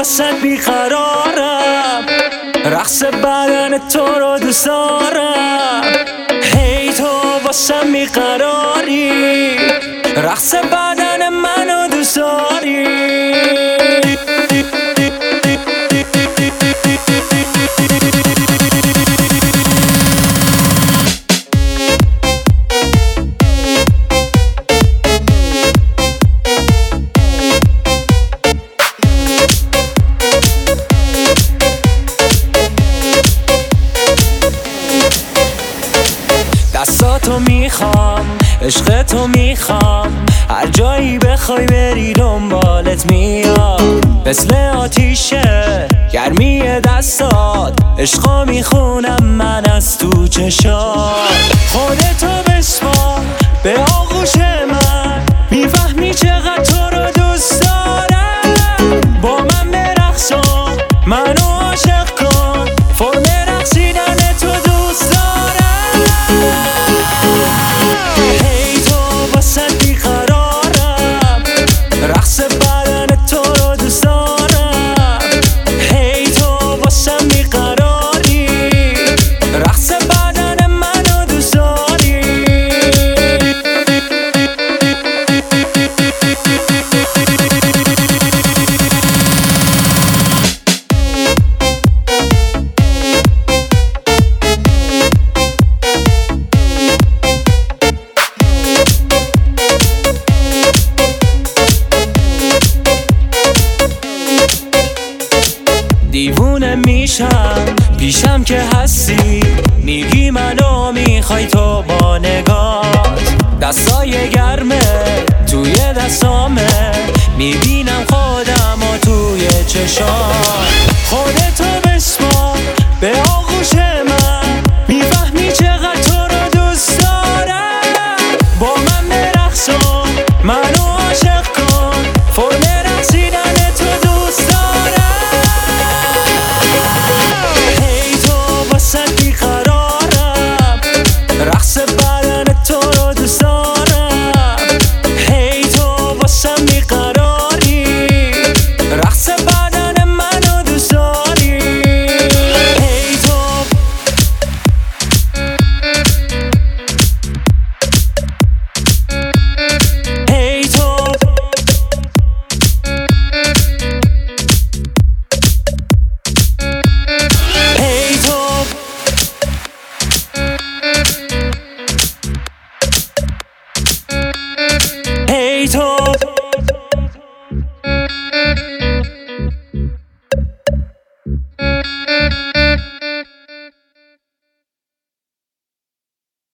واسد بیقرارم، رقص بدن تو رو دوست دارم. هی تو واسم بیقراری، رقص بدن منو دوست داری. دستاتو میخوام، عشق تو میخوام، هر جایی بخوای بری دنبالت میام. مثل آتیشه گرمی دستات، عشقا میخونم من از تو چشات. خودتو بسپار به آغوش من، میفهمی چقدر تو رو دوست دارم. با من برقصان، منو عاشق کن، فرم رقصیدن تو دوست دارم. هی تو واسد بیقرارم، رقص بدن تو رو دوست دارم. هی تو واسم بیقراری، رقص بدن منو دوست داری. دیوونه میشم پیشم که هستی، میگی منو میخوای تو با نگات. دستای گرمه توی دستامه، میبینم خودم و توی چشام. خودتو بسپار به آغوش من، میفهمی چقدر تو رو دوست دارم. با من برقصان، منو عاشق کن، فرم رقصیدن تو دوست دارم. هی تو واسد بیقرارم، رقص بدن تو رو دوست دارم. هی تو واسم بیقرارم.